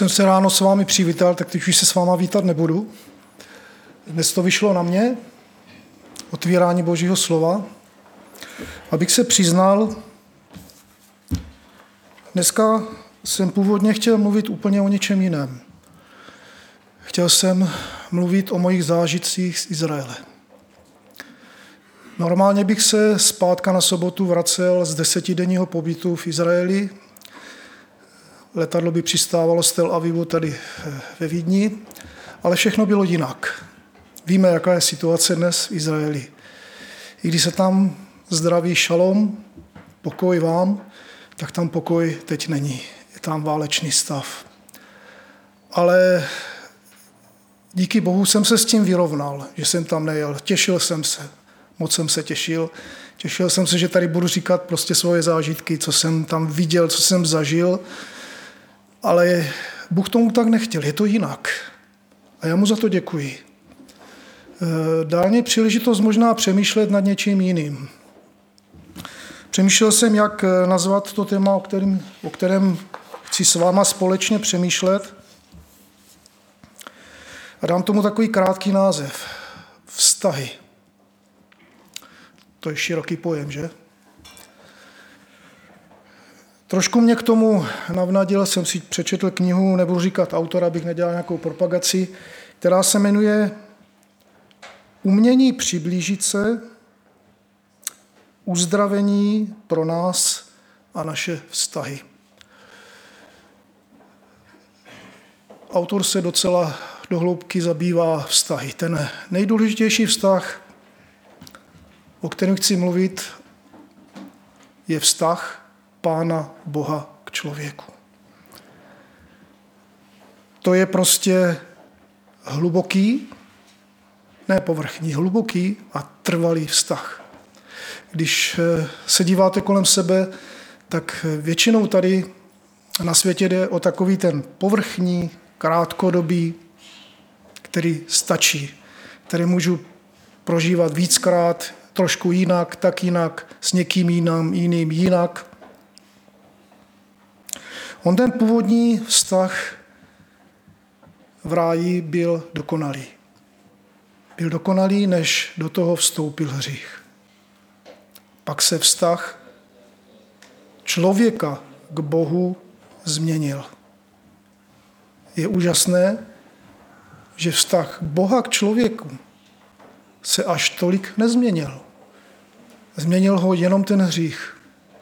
jsem se ráno s vámi přivítal, tak teď už se s váma vítat nebudu. Dnes to vyšlo na mě, otvírání Božího slova. Abych se přiznal, dneska jsem původně chtěl mluvit úplně o něčem jiném. Chtěl jsem mluvit o mojich zážitcích z Izraele. Normálně bych se zpátka na sobotu vracel z 10denního pobytu v Izraeli. Letadlo by přistávalo z Tel Avivu tady ve Vídni, ale všechno bylo jinak. Víme, jaká je situace dnes v Izraeli. I když se tam zdraví šalom, pokoj vám, tak tam pokoj teď není. Je tam válečný stav. Ale díky Bohu jsem se s tím vyrovnal, že jsem tam nejel. Těšil jsem se. Moc jsem se těšil. Těšil jsem se, že tady budu říkat prostě svoje zážitky, co jsem tam viděl, co jsem zažil. Ale Bůh tomu tak nechtěl. Je to jinak. A já mu za to děkuji. Dal mi příležitost možná přemýšlet nad něčím jiným. Přemýšlel jsem, jak nazvat to téma, o kterém chci s váma společně přemýšlet. A dám tomu takový krátký název. Vztahy. To je široký pojem, že? Trošku mě k tomu navnadil, jsem si přečetl knihu, nebudu říkat autora, abych nedělal nějakou propagaci, která se jmenuje Umění přiblížit se, uzdravení pro nás a naše vztahy. Autor se docela do hloubky zabývá vztahy. Ten nejdůležitější vztah, o kterém chci mluvit, je vztah Pána Boha k člověku. To je prostě hluboký, ne povrchní, hluboký a trvalý vztah. Když se díváte kolem sebe, tak většinou tady na světě jde o takový ten povrchní, krátkodobý, který stačí, který můžu prožívat víckrát, trošku jinak, tak jinak, s někým jiným jinak. On ten původní vztah v ráji byl dokonalý. Byl dokonalý, než do toho vstoupil hřích. Pak se vztah člověka k Bohu změnil. Je úžasné, že vztah Boha k člověku se až tolik nezměnil. Změnil ho jenom ten hřích.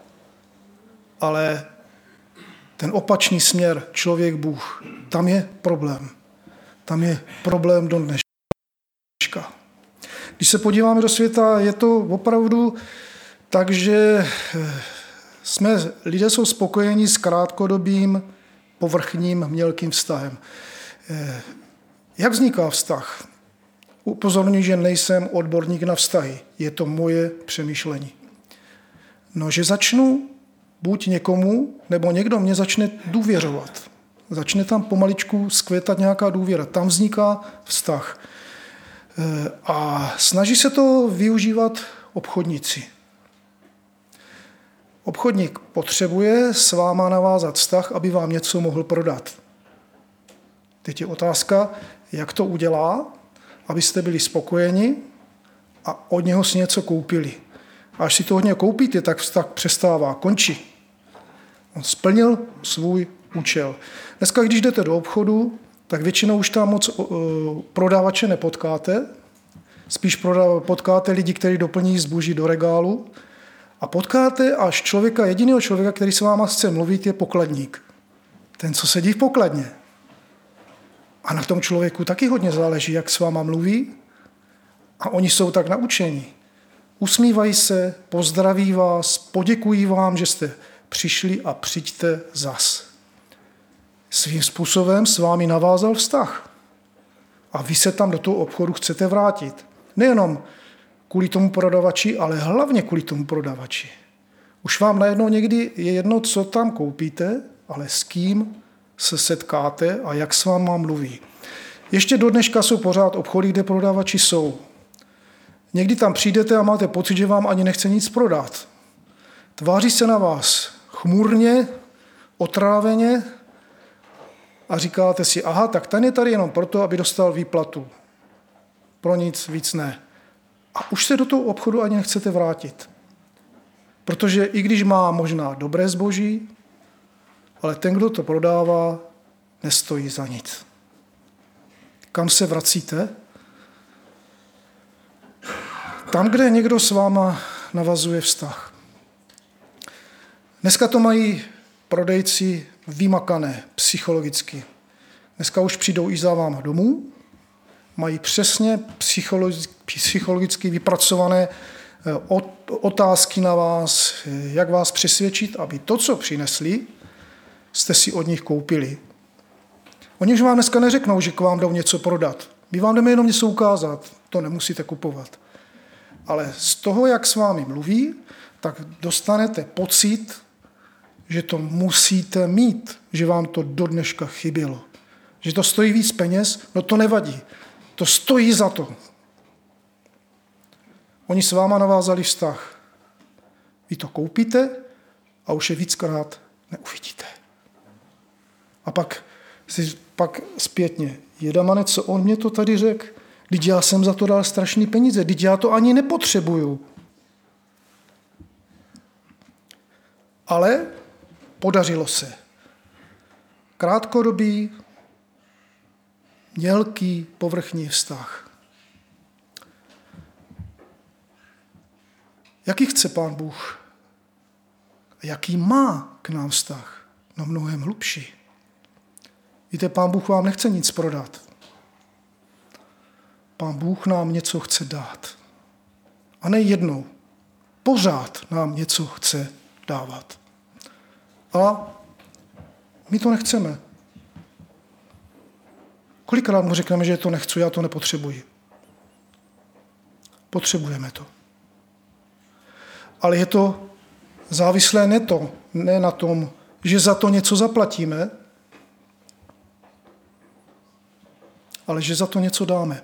Ale ten opačný směr, člověk-Bůh, tam je problém. Tam je problém do dneška. Když se podíváme do světa, je to opravdu tak, že lidé jsou spokojeni s krátkodobým, povrchním, mělkým vztahem. Jak vzniká vztah? Upozorňuji, že nejsem odborník na vztahy. Je to moje přemýšlení. No, že začnu buď někomu, nebo někdo mě začne důvěřovat. Začne tam pomaličku zkvětat nějaká důvěra. Tam vzniká vztah. A snaží se to využívat obchodníci. Obchodník potřebuje s váma navázat vztah, aby vám něco mohl prodat. Teď je otázka, jak to udělá, abyste byli spokojeni a od něho si něco koupili. A až si to od něho koupíte, tak vztah přestává, končí. On splnil svůj účel. Dneska, když jdete do obchodu, tak většinou už tam moc prodavače nepotkáte. Spíš potkáte lidi, kteří doplní zboží do regálu. A potkáte až jediného člověka, který s váma chce mluvit, je pokladník. Ten, co sedí v pokladně. A na tom člověku taky hodně záleží, jak s váma mluví. A oni jsou tak naučení. Usmívají se, pozdraví vás, poděkují vám, že jste přišli a přijďte zas. Svým způsobem s vámi navázal vztah. A vy se tam do toho obchodu chcete vrátit. Nejenom kvůli tomu prodavači, ale hlavně kvůli tomu prodavači. Už vám najednou někdy je jedno, co tam koupíte, ale s kým se setkáte a jak s váma mluví. Ještě do dneška jsou pořád obchody, kde prodavači jsou. Někdy tam přijdete a máte pocit, že vám ani nechce nic prodat. Tváří se na vás chmurně, otráveně a říkáte si, aha, tak ten je tady jenom proto, aby dostal výplatu. Pro nic víc ne. A už se do toho obchodu ani nechcete vrátit. Protože i když má možná dobré zboží, ale ten, kdo to prodává, nestojí za nic. Kam se vracíte? Tam, kde někdo s váma navazuje vztah. Dneska to mají prodejci vymakané psychologicky. Dneska už přijdou i za váma domů, mají přesně psychologicky vypracované otázky na vás, jak vás přesvědčit, aby to, co přinesli, jste si od nich koupili. Oni už vám dneska neřeknou, že k vám jdou něco prodat. My vám jdeme jenom něco ukázat, to nemusíte kupovat. Ale z toho, jak s vámi mluví, tak dostanete pocit, že to musíte mít, že vám to do dneška chybělo. Že to stojí víc peněz, no to nevadí. To stojí za to. Oni s váma navázali vztah. Vy to koupíte a už je víckrát neuvidíte. A pak zpětně, jedamane, co on mě to tady řekl? Vždyť já jsem za to dal strašný peníze, vždyť já to ani nepotřebuju. Ale podařilo se. Krátkodobý, mělký, povrchní vztah. Jaký chce Pán Bůh? Jaký má k nám vztah? No mnohem hlubší. Víte, Pán Bůh vám nechce nic prodat. Pán Bůh nám něco chce dát. A ne jednou. Pořád nám něco chce dávat. A my to nechceme. Kolikrát mu řekneme, že to nechci, já to nepotřebuji. Potřebujeme to. Ale je to závislé ne na tom, že za to něco zaplatíme, ale že za to něco dáme.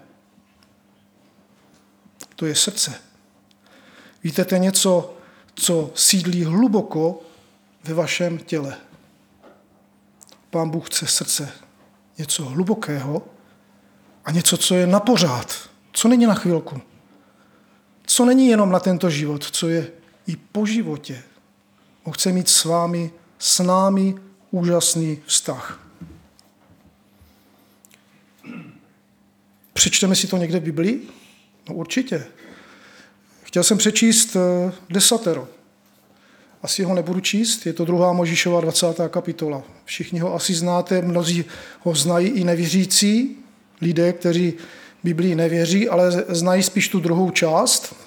To je srdce. Víte, to je něco, co sídlí hluboko ve vašem těle. Pán Bůh chce srdce. Něco hlubokého a něco, co je na pořád, co není na chvilku. Co není jenom na tento život, co je i po životě. On chce mít s námi úžasný vztah. Přečteme si to někde v Biblii? No určitě. Chtěl jsem přečíst 10. Asi ho nebudu číst, je to 2. Mojžíšova 20. kapitola. Všichni ho asi znáte, mnozí ho znají i nevěřící, lidé, kteří Biblii nevěří, ale znají spíš tu druhou část.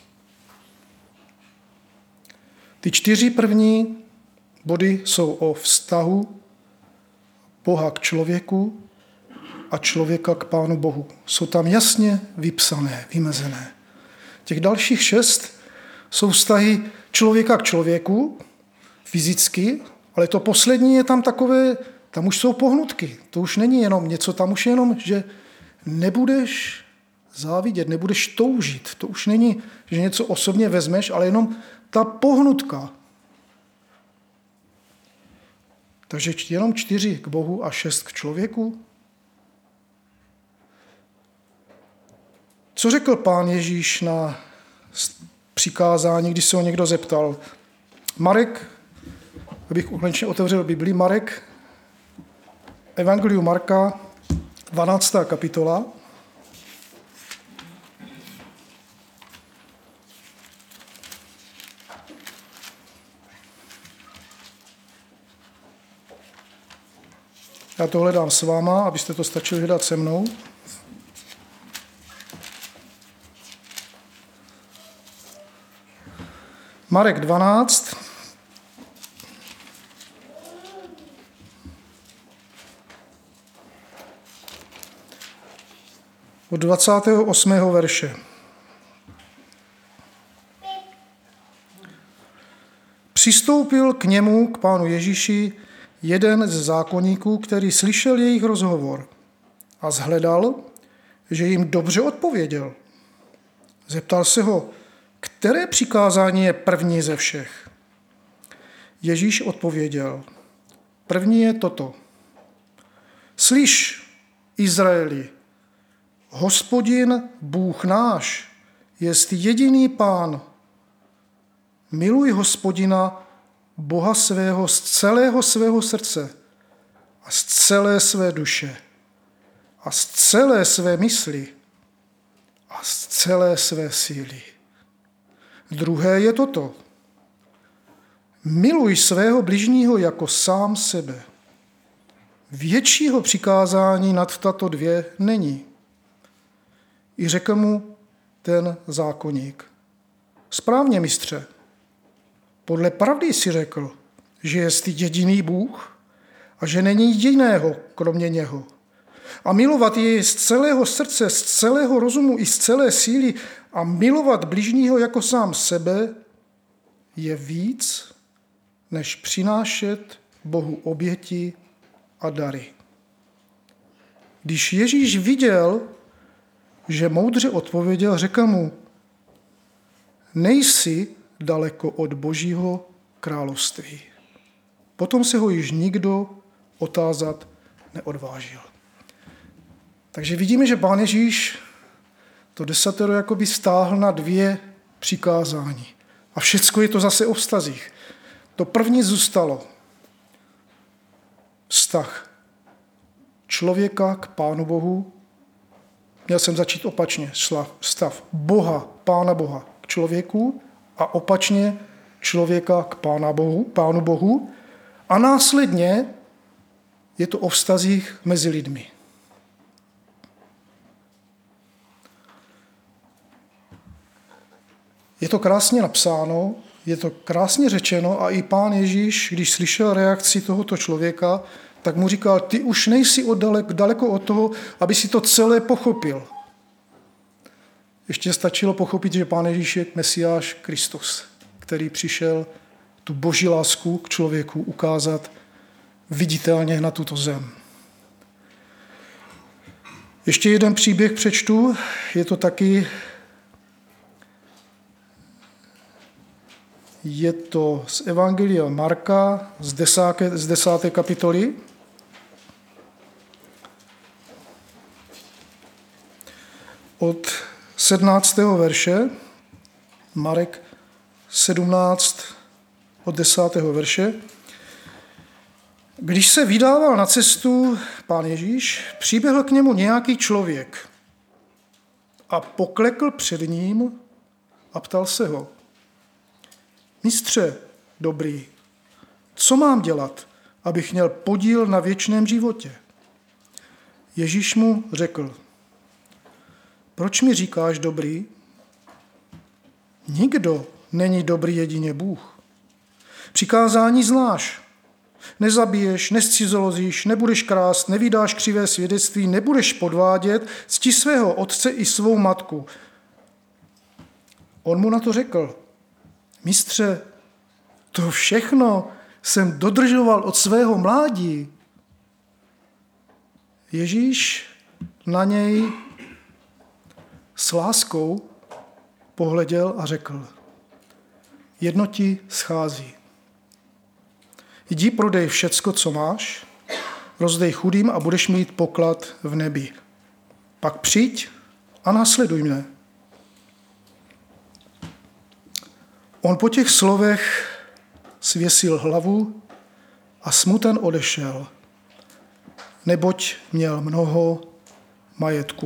Ty 4 první body jsou o vztahu Boha k člověku a člověka k Pánu Bohu. Jsou tam jasně vypsané, vymezené. Těch dalších 6 jsou vztahy člověka k člověku, fyzicky, ale to poslední je tam takové, tam už jsou pohnutky. To už není jenom něco, tam už je jenom, že nebudeš závidět, nebudeš toužit. To už není, že něco osobně vezmeš, ale jenom ta pohnutka. Takže jenom 4 k Bohu a 6 k člověku. Co řekl Pán Ježíš na přikázání, když se ho někdo zeptal? Marek, abych konečně otevřel Biblii, Marek, Evangelium Marka, 12. kapitola. Já to hledám s váma, abyste to stačili hledat se mnou. Marek 12. Od 28. verše. Přistoupil k němu, k Pánu Ježíši, jeden z zákonníků, který slyšel jejich rozhovor a shledal, že jim dobře odpověděl. Zeptal se ho, které přikázání je první ze všech. Ježíš odpověděl, první je toto. Slyš, Izraeli, Hospodin, Bůh náš, jest jediný Pán. Miluj Hospodina, Boha svého z celého svého srdce a z celé své duše a z celé své mysli a z celé své síly. Druhé je toto. Miluj svého bližního jako sám sebe. Většího přikázání nad tato dvě není. I řekl mu ten zákoník. Správně, mistře. Podle pravdy si řekl, že jest jediný Bůh a že není jiného kromě něho. A milovat jej z celého srdce, z celého rozumu i z celé síly a milovat bližního jako sám sebe je víc, než přinášet Bohu oběti a dary. Když Ježíš viděl, že moudře odpověděl, řekl mu, nejsi daleko od Božího království. Potom se ho již nikdo otázat neodvážil. Takže vidíme, že Pán Ježíš to desatero jakoby stáhl na dvě přikázání. A všecko je to zase o vztazích. To první zůstalo. Vztah člověka k Pánu Bohu. Měl jsem začít opačně. Vztah Boha, Pána Boha k člověku a opačně člověka k Pánu Bohu. A následně je to o vztazích mezi lidmi. Je to krásně napsáno, je to krásně řečeno a i Pán Ježíš, když slyšel reakci tohoto člověka, tak mu říkal, ty už nejsi daleko od toho, aby si to celé pochopil. Ještě stačilo pochopit, že Pán Ježíš je Mesiáš Kristus, který přišel tu boží lásku k člověku ukázat viditelně na tuto zem. Ještě jeden příběh přečtu, je to taky je to z Evangelia Marka z 10. kapitoly. Od 17. verše, Marek 17 od 10. verše. Když se vydával na cestu Pán Ježíš, přiběhl k němu nějaký člověk a poklekl před ním a ptal se ho, mistře dobrý, co mám dělat, abych měl podíl na věčném životě? Ježíš mu řekl, proč mi říkáš dobrý? Nikdo není dobrý, jedině Bůh. Přikázání znáš. Nezabiješ, nezcizolozíš, nebudeš krást, nevydáš křivé svědectví, nebudeš podvádět, cti svého otce i svou matku. On mu na to řekl, mistře, to všechno jsem dodržoval od svého mládí. Ježíš na něj s láskou pohleděl a řekl, jedno ti schází. Jdi, prodej všecko, co máš, rozdej chudým a budeš mít poklad v nebi. Pak přijď a následuj mne. On po těch slovech svěsil hlavu a smuten odešel, neboť měl mnoho majetku.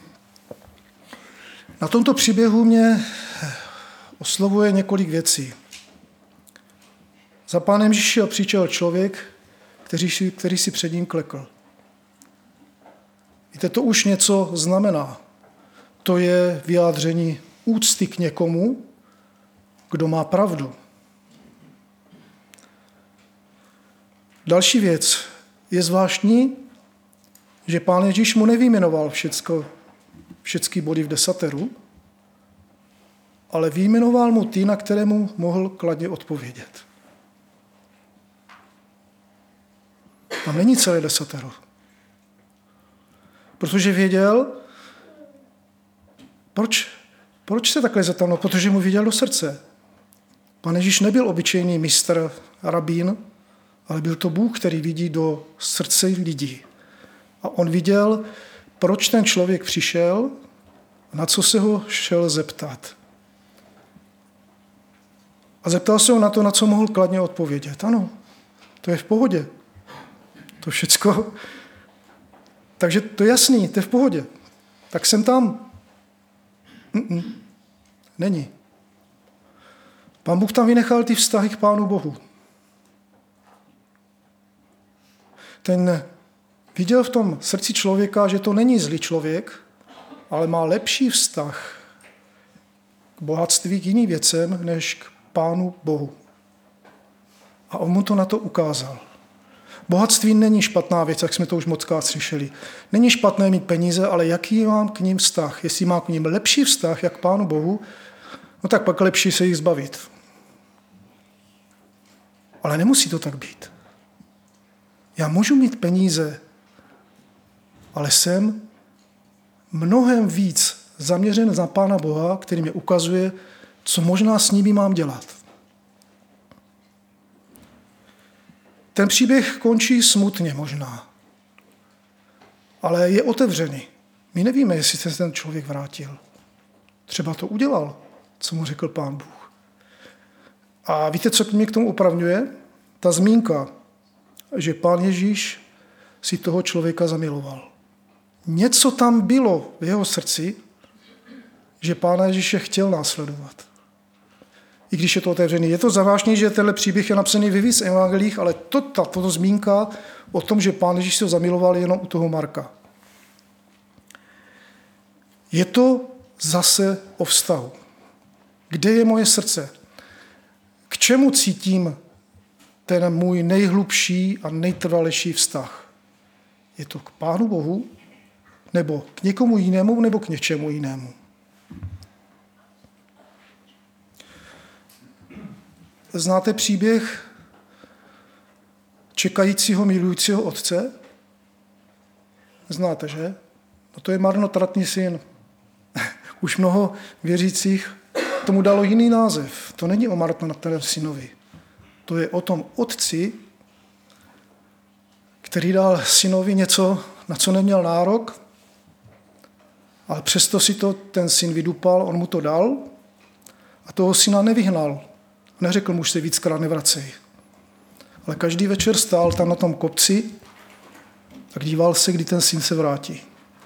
Na tomto příběhu mě oslovuje několik věcí. Za Pánem Ježíšem přišel člověk, který si před ním klekl. Víte, to už něco znamená. To je vyjádření úcty k někomu, kdo má pravdu. Další věc je zvláštní, že Pán Ježíš mu nevyjmenoval všechny body v desateru, ale vyjmenoval mu ty, na které mu mohl kladně odpovědět. Tam není celé desatero. Protože věděl, proč se takhle zatamnul? Protože mu viděl do srdce. Pán Ježíš nebyl obyčejný mistr, rabín, ale byl to Bůh, který vidí do srdce lidí. A on viděl, proč ten člověk přišel, na co se ho šel zeptat. A zeptal se ho na to, na co mohl kladně odpovědět. Ano, to je v pohodě. To všecko. Takže to je jasný, to je v pohodě. Tak jsem tam. Není. Pán Bůh tam vynechal ty vztahy k Pánu Bohu. Ten viděl v tom srdci člověka, že to není zlý člověk, ale má lepší vztah k bohatství, k jiným věcem, než k Pánu Bohu. A on mu to na to ukázal. Bohatství není špatná věc, jak jsme to už mockrát slyšeli. Není špatné mít peníze, ale jaký mám k ním vztah? Jestli mám k ním lepší vztah, jak k Pánu Bohu, no tak pak lepší se jich zbavit. Ale nemusí to tak být. Já můžu mít peníze, ale jsem mnohem víc zaměřen na Pána Boha, který mě ukazuje, co možná s nimi mám dělat. Ten příběh končí smutně možná, ale je otevřený. My nevíme, jestli se ten člověk vrátil. Třeba to udělal, co mu řekl Pán Bůh. A víte, co mě k tomu opravňuje? Ta zmínka, že Pán Ježíš si toho člověka zamiloval. Něco tam bylo v jeho srdci, že Pána Ježíše chtěl následovat. I když je to otevřený. Je to zvláštní, že tenhle příběh je napsaný ve víc evangelích, ale tato zmínka o tom, že Pán Ježíš se ho zamiloval, je jenom u toho Marka. Je to zase o vztahu. Kde je moje srdce? K čemu cítím ten můj nejhlubší a nejtrvalejší vztah? Je to k Pánu Bohu, nebo k někomu jinému, nebo k něčemu jinému? Znáte příběh čekajícího, milujícího otce? Znáte, že? No to je marnotratný syn. Už mnoho věřících tomu dalo jiný název. To není o marnotratném synovi. To je o tom otci, který dal synovi něco, na co neměl nárok, ale přesto si to ten syn vydupal, on mu to dal a toho syna nevyhnal. Neřekl mu, už se víckrát nevracej. Ale každý večer stál tam na tom kopci a díval se, kdy ten syn se vrátí.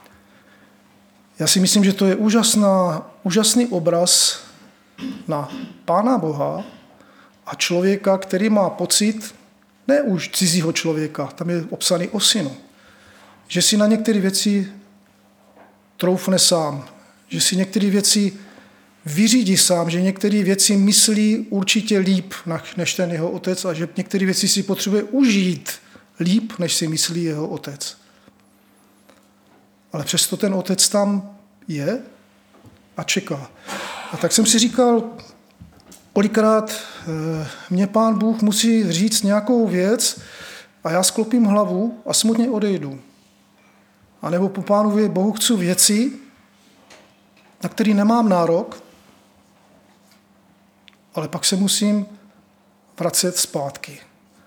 Já si myslím, že to je úžasný obraz na Pána Boha a člověka, který má pocit, ne už cizího člověka, tam je obsaný o synu, že si na některé věci troufne sám, že si některé věci vyřídí sám, že některé věci myslí určitě líp než ten jeho otec a že některé věci si potřebuje užít líp, než si myslí jeho otec. Ale přesto ten otec tam je a čeká. A tak jsem si říkal, kolikrát mě Pán Bůh musí říct nějakou věc a já sklopím hlavu a smutně odejdu. A nebo po Pánu Bohu chci věci, na které nemám nárok, ale pak se musím vracet zpátky.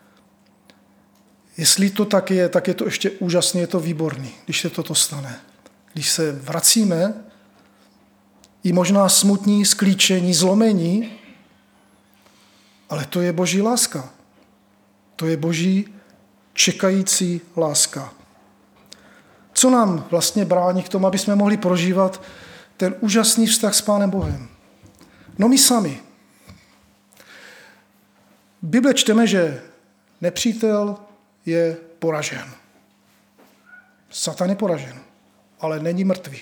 Jestli to tak je to ještě úžasně, je to výborný, když se toto stane. Když se vracíme, i možná smutní, sklíčení, zlomení, ale to je Boží láska. To je Boží čekající láska. Co nám vlastně brání k tomu, aby jsme mohli prožívat ten úžasný vztah s Pánem Bohem? No my sami. V Bible čteme, že nepřítel je poražen. Satan je poražen, ale není mrtvý.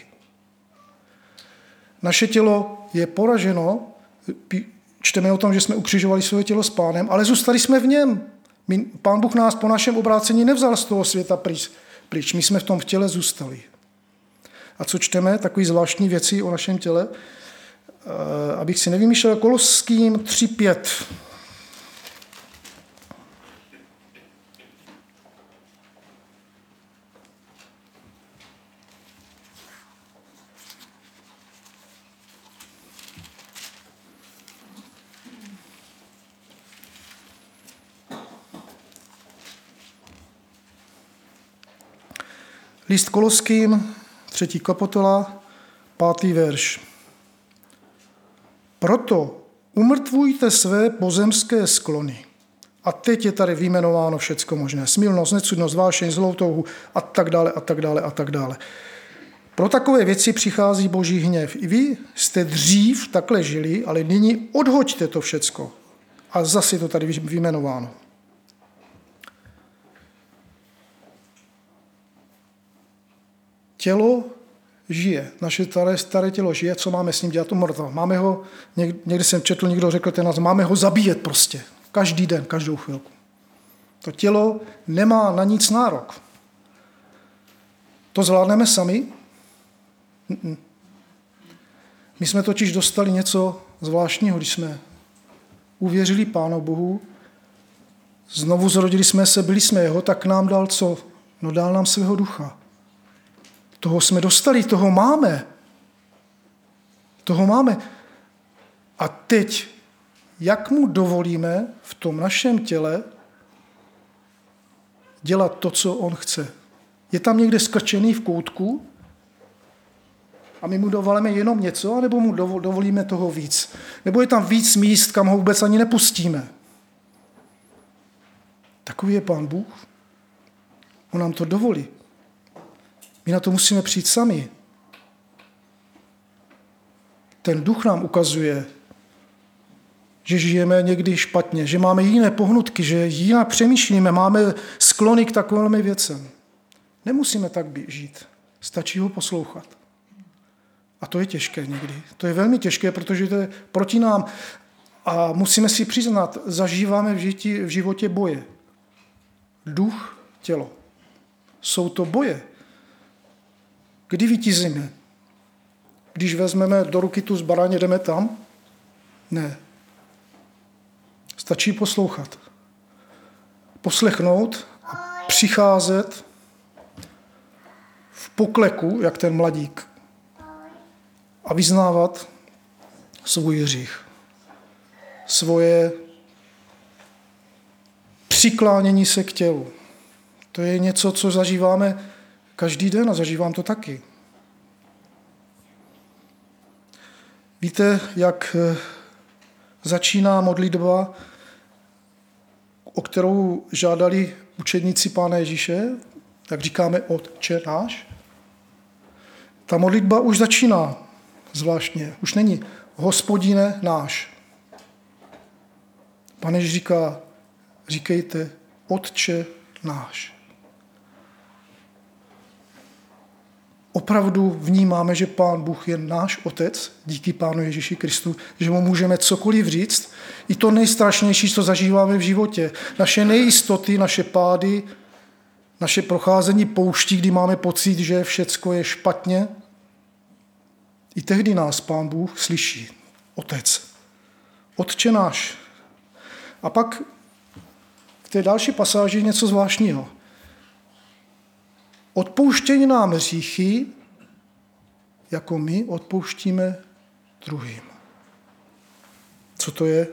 Naše tělo je poraženo, čteme o tom, že jsme ukřižovali své tělo s Pánem, ale zůstali jsme v něm. Pán Bůh nás po našem obrácení nevzal z toho světa pryč. My jsme v tom těle zůstali. A co čteme? Takové zvláštní věci o našem těle. Abych si nevymýšlel, Koloským 3:5. List Koloským, 3. kapitola, 5. verš. Proto umrtvujte své pozemské sklony. A teď je tady vyjmenováno všecko možné. Smilnost, necudnost, vášeň, zlou touhu a tak dále, a tak dále, a tak dále. Pro takové věci přichází Boží hněv. I vy jste dřív takhle žili, ale nyní odhoďte to všecko. A zase je to tady vyjmenováno. Tělo žije. Naše staré tělo žije. Co máme s ním dělat? Umrtva. Máme ho, někdy jsem četl, někdo řekl ten název, máme ho zabíjet prostě. Každý den, každou chvilku. To tělo nemá na nic nárok. To zvládneme sami? My jsme totiž dostali něco zvláštního, když jsme uvěřili Pánu Bohu, znovu zrodili jsme se, byli jsme jeho, tak nám dal co? No dal nám svého ducha. Toho jsme dostali, toho máme. Toho máme. A teď, jak mu dovolíme v tom našem těle dělat to, co on chce? Je tam někde skrčený v koutku a my mu dovolíme jenom něco, anebo mu dovolíme toho víc? Nebo je tam víc míst, kam ho vůbec ani nepustíme? Takový je Pán Bůh. On nám to dovolí. My na to musíme přijít sami. Ten duch nám ukazuje, že žijeme někdy špatně, že máme jiné pohnutky, že jinak přemýšlíme, máme sklony k takovým věcem. Nemusíme tak žít. Stačí ho poslouchat. A to je těžké někdy. To je velmi těžké, protože to je proti nám. A musíme si přiznat, zažíváme v životě boje. Duch, tělo. Jsou to boje. Kdy vítězíme? Když vezmeme do ruky tu zbraň, jdeme tam? Ne. Stačí poslouchat. Poslechnout a přicházet v pokleku, jak ten mladík, a vyznávat svůj hřích. Svoje přiklánění se k tělu. To je něco, co zažíváme každý den a zažívám to taky. Víte, jak začíná modlitba, o kterou žádali učedníci Pána Ježíše, tak říkáme Otče náš? Ta modlitba už začíná zvláštně. Už není Hospodine náš. Pán Ježíš říká, říkejte Otče náš. Opravdu vnímáme, že Pán Bůh je náš Otec, díky Pánu Ježíši Kristu, že mu můžeme cokoliv říct. I to nejstrašnější, co zažíváme v životě. Naše nejistoty, naše pády, naše procházení pouští, kdy máme pocit, že všecko je špatně. I tehdy nás Pán Bůh slyší. Otec. Otče náš. A pak v té další pasáži něco zvláštního. Odpouštění nám hříchy, jako my odpouštíme druhým. Co to je?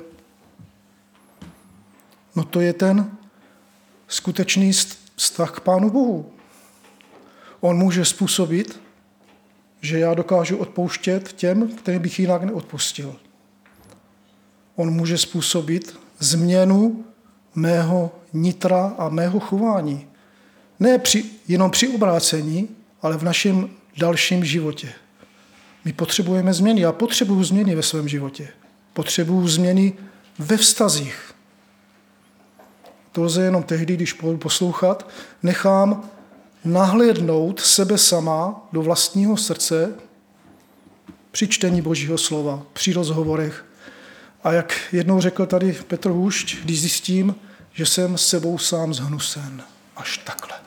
No to je ten skutečný vztah k Pánu Bohu. On může způsobit, že já dokážu odpouštět těm, kterým bych jinak neodpustil. On může způsobit změnu mého nitra a mého chování. Ne jenom při obrácení, ale v našem dalším životě. My potřebujeme změny. Já potřebuju změny ve svém životě. Potřebuju změny ve vztazích. To lze jenom tehdy, když budu poslouchat, nechám nahlédnout sebe sama do vlastního srdce při čtení Božího slova, při rozhovorech. A jak jednou řekl tady Petr Hůšť, když zjistím, že jsem s sebou sám zhnusen. Až takhle.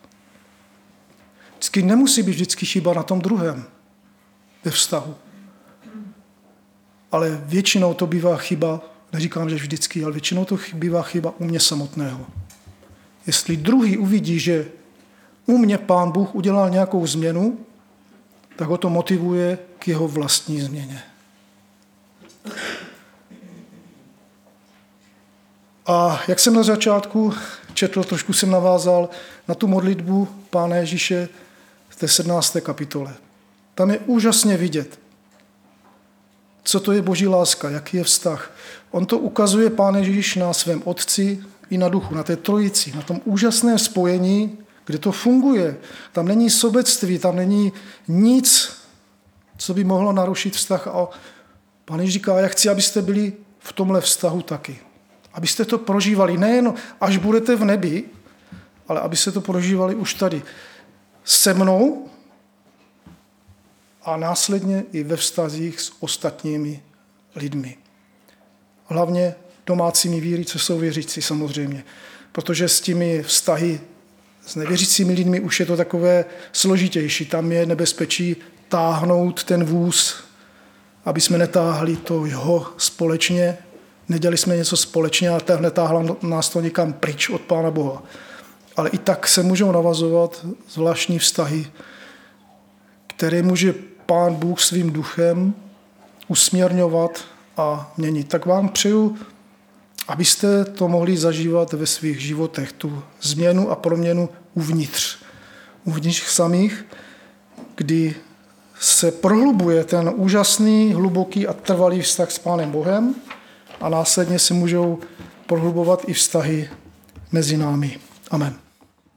Nemusí být vždycky chyba na tom druhém ve vztahu. Ale většinou to bývá chyba, neříkám, že vždycky, ale většinou to bývá chyba u mě samotného. Jestli druhý uvidí, že u mě Pán Bůh udělal nějakou změnu, tak ho to motivuje k jeho vlastní změně. A jak jsem na začátku četl, trošku jsem navázal na tu modlitbu Pána Ježíše, v té 17. kapitole. Tam je úžasně vidět, co to je Boží láska, jaký je vztah. On to ukazuje Pán Ježíš na svém Otci i na Duchu, na té trojici, na tom úžasném spojení, kde to funguje. Tam není sobectví, tam není nic, co by mohlo narušit vztah. A Pán Ježíš říká, já chci, abyste byli v tomhle vztahu taky. Abyste to prožívali nejen až budete v nebi, ale abyste to prožívali už tady se mnou a následně i ve vztazích s ostatními lidmi. Hlavně domácími víry, co jsou věřící samozřejmě. Protože s těmi vztahy s nevěřícími lidmi už je to takové složitější. Tam je nebezpečí táhnout ten vůz, aby jsme netáhli to jeho společně, nedělali jsme něco společně a netáhla nás to někam pryč od Pána Boha. Ale i tak se můžou navazovat zvláštní vztahy, které může Pán Bůh svým duchem usměrňovat a měnit. Tak vám přeju, abyste to mohli zažívat ve svých životech, tu změnu a proměnu uvnitř samých, kdy se prohlubuje ten úžasný, hluboký a trvalý vztah s Pánem Bohem a následně se můžou prohlubovat i vztahy mezi námi. Amen.